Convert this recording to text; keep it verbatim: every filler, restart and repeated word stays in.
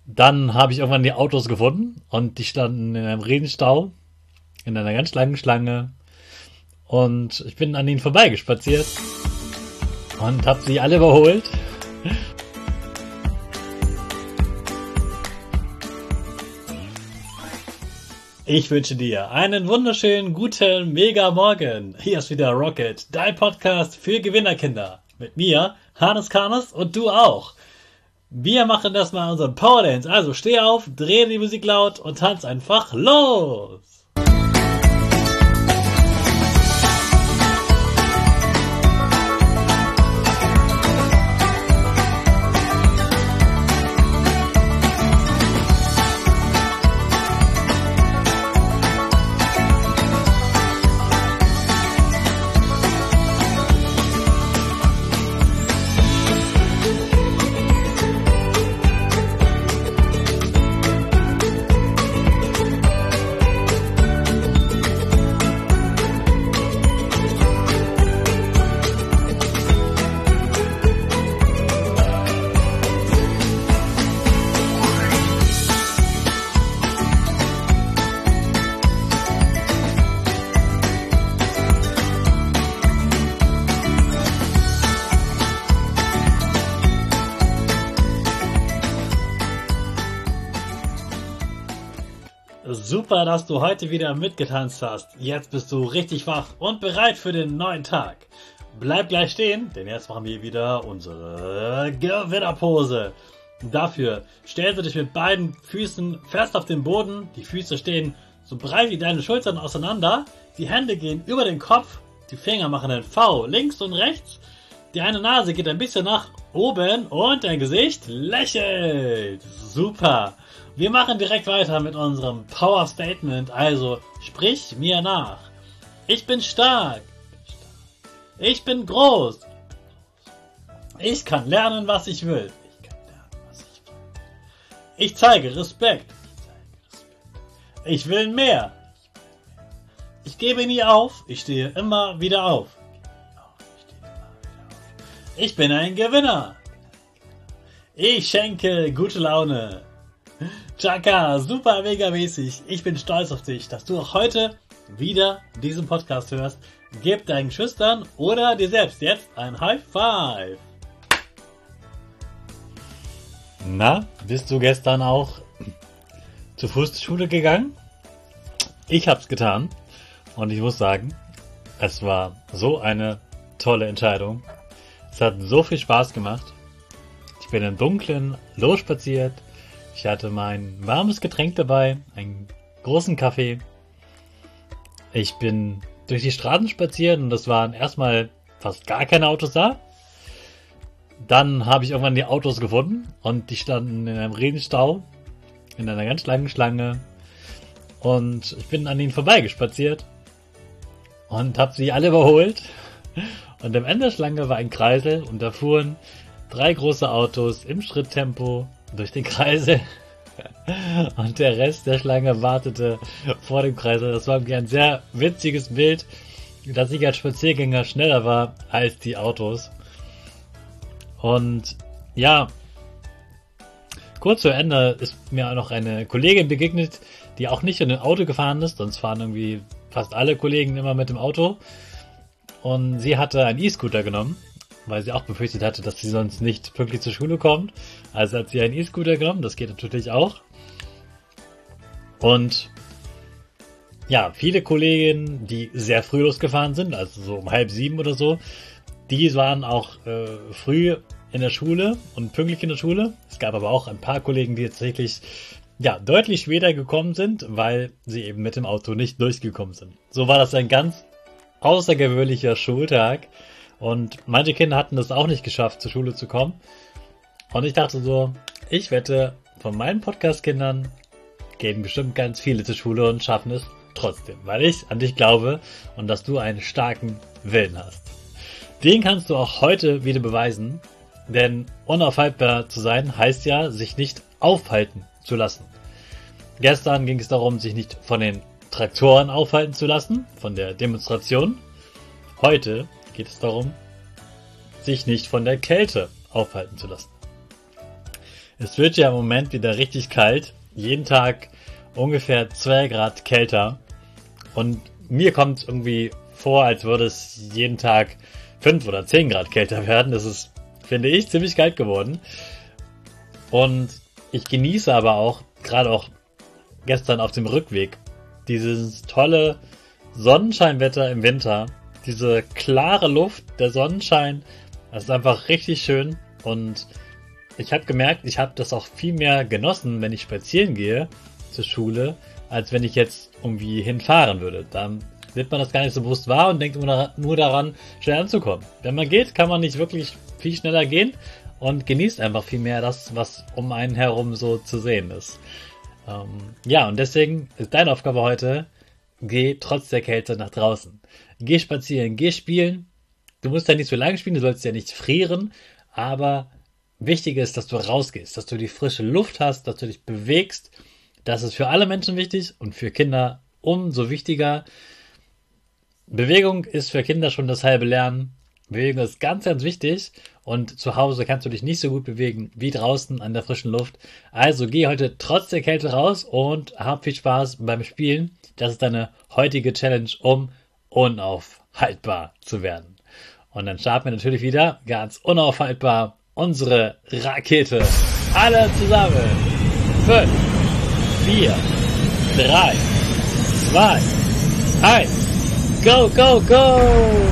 Dann habe ich irgendwann die Autos gefunden und die standen in einem Riesenstau, in einer ganz langen Schlange. Und ich bin an ihnen vorbeigespaziert und habe sie alle überholt. Ich wünsche dir einen wunderschönen, guten, mega Morgen. Hier ist wieder Rocket, dein Podcast für Gewinnerkinder. Mit mir, Hannes Karnes, und du auch. Wir machen das mal unseren Power Dance. Also steh auf, dreh die Musik laut und tanz einfach los. Super, dass du heute wieder mitgetanzt hast. Jetzt bist du richtig wach und bereit für den neuen Tag. Bleib gleich stehen, denn jetzt machen wir wieder unsere Gewinnerpose. Dafür stellst du dich mit beiden Füßen fest auf den Boden. Die Füße stehen so breit wie deine Schultern auseinander. Die Hände gehen über den Kopf. Die Finger machen ein V links und rechts. Die eine Nase geht ein bisschen nach oben und dein Gesicht lächelt. Super. Wir machen direkt weiter mit unserem Power Statement, also sprich mir nach. Ich bin stark. Ich bin groß. Ich kann lernen, was ich will. Ich zeige Respekt. Ich will mehr. Ich gebe nie auf. Ich stehe immer wieder auf. Ich bin ein Gewinner. Ich schenke gute Laune. Chaka, super mega mäßig. Ich bin stolz auf dich, dass du auch heute wieder diesen Podcast hörst. Gib deinen Schüchtern oder dir selbst jetzt ein High Five. Na, bist du gestern auch zu Fuß zur Schule gegangen? Ich hab's getan und ich muss sagen, es war so eine tolle Entscheidung. Es hat so viel Spaß gemacht. Ich bin im Dunkeln losspaziert. Ich hatte mein warmes Getränk dabei, einen großen Kaffee. Ich bin durch die Straßen spaziert und es waren erstmal fast gar keine Autos da. Dann habe ich irgendwann die Autos gefunden und die standen in einem Riesenstau, in einer ganz langen Schlange. Und ich bin an ihnen vorbeigespaziert und habe sie alle überholt. Und am Ende der Schlange war ein Kreisel und da fuhren drei große Autos im Schritttempo durch den Kreisel und der Rest der Schlange wartete vor dem Kreisel. Das war irgendwie ein sehr witziges Bild, dass ich als Spaziergänger schneller war als die Autos. Und ja, kurz vor Ende ist mir auch noch eine Kollegin begegnet, die auch nicht in ein Auto gefahren ist, sonst fahren irgendwie fast alle Kollegen immer mit dem Auto. Und sie hatte einen E-Scooter genommen, weil sie auch befürchtet hatte, dass sie sonst nicht pünktlich zur Schule kommt. Also hat sie einen E-Scooter genommen, das geht natürlich auch. Und ja, viele Kolleginnen, die sehr früh losgefahren sind, also so um halb sieben oder so, die waren auch äh, früh in der Schule und pünktlich in der Schule. Es gab aber auch ein paar Kollegen, die tatsächlich ja, deutlich später gekommen sind, weil sie eben mit dem Auto nicht durchgekommen sind. So war das ein ganz außergewöhnlicher Schultag. Und manche Kinder hatten es auch nicht geschafft, zur Schule zu kommen. Und ich dachte so, ich wette, von meinen Podcast-Kindern gehen bestimmt ganz viele zur Schule und schaffen es trotzdem. Weil ich an dich glaube und dass du einen starken Willen hast. Den kannst du auch heute wieder beweisen. Denn unaufhaltbar zu sein heißt ja, sich nicht aufhalten zu lassen. Gestern ging es darum, sich nicht von den Traktoren aufhalten zu lassen, von der Demonstration. Heute geht es darum, sich nicht von der Kälte aufhalten zu lassen. Es wird ja im Moment wieder richtig kalt. Jeden Tag ungefähr zwei Grad kälter. Und mir kommt irgendwie vor, als würde es jeden Tag fünf oder zehn Grad kälter werden. Das ist, finde ich, ziemlich kalt geworden. Und ich genieße aber auch, gerade auch gestern auf dem Rückweg, dieses tolle Sonnenscheinwetter im Winter. Diese klare Luft, der Sonnenschein, das ist einfach richtig schön. Und ich habe gemerkt, ich habe das auch viel mehr genossen, wenn ich spazieren gehe zur Schule, als wenn ich jetzt irgendwie hinfahren würde. Dann nimmt man das gar nicht so bewusst wahr und denkt nur daran, schnell anzukommen. Wenn man geht, kann man nicht wirklich viel schneller gehen und genießt einfach viel mehr das, was um einen herum so zu sehen ist. Ähm, ja, und deswegen ist deine Aufgabe heute, geh trotz der Kälte nach draußen. Geh spazieren, geh spielen. Du musst ja nicht so lange spielen, du sollst ja nicht frieren, aber wichtig ist, dass du rausgehst, dass du die frische Luft hast, dass du dich bewegst. Das ist für alle Menschen wichtig und für Kinder umso wichtiger. Bewegung ist für Kinder schon das halbe Lernen. Bewegung ist ganz, ganz wichtig und zu Hause kannst du dich nicht so gut bewegen wie draußen an der frischen Luft. Also geh heute trotz der Kälte raus und hab viel Spaß beim Spielen. Das ist deine heutige Challenge, um unaufhaltbar zu werden. Und dann starten wir natürlich wieder ganz unaufhaltbar unsere Rakete. Alle zusammen. Fünf, vier, drei, zwei, eins. Go, go, go!